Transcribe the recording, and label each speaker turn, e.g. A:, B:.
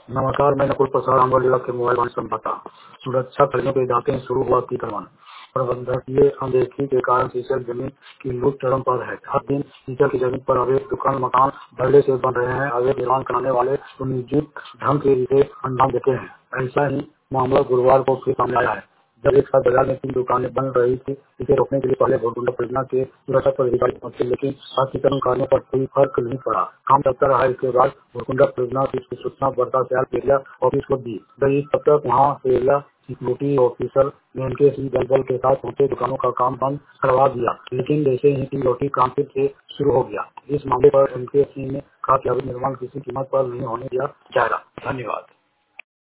A: नमस्कार, मैं नकुल प्रसाद रामगढ़ जिला के मोबाइल वाणिज्य संवाददाता। सुरक्षा कर्मियों के इलाके में शुरू हुआ अतिक्रमण। प्रबंधकीय अनदेखी के कारण सीसल जमीन की लूट चरम पर है। हर दिन सीसल की जमीन पर अवैध दुकान मकान धड़ल्ले से बन रहे हैं। अवैध निर्माण कराने वाले सुनियोजित ढंग से इसे अंजाम देते हैं। ऐसा ही मामला गुरुवार को फिर सामने आया है, जब एक साथ बाजार में 3 दुकानें बन रही थी। इसे रोकने के लिए पहले भोरकुंडा परियोजना के सुरक्षा पदाधिकारी पहुंचे, लेकिन अतिक्रमण कार्यों पर कोई फर्क नहीं पड़ा। काम चलता रहा। इसके बाद भोरकुंडा परियोजना की सूचना बरसात एरिया ऑफिस को दी गई। तब तक वहां एरिया सिक्योरिटी ऑफिसर ने उनके ही दलबल के साथ पहुंचे दुकानों का काम बंद करवा दिया। लेकिन जैसे ही टीम लौटी, काम फिर से शुरू हो गया। इस मामले पर एमके सिंह ने कहा कि अवैध निर्माण किसी कीमत पर नहीं होने दिया जाएगा। धन्यवाद।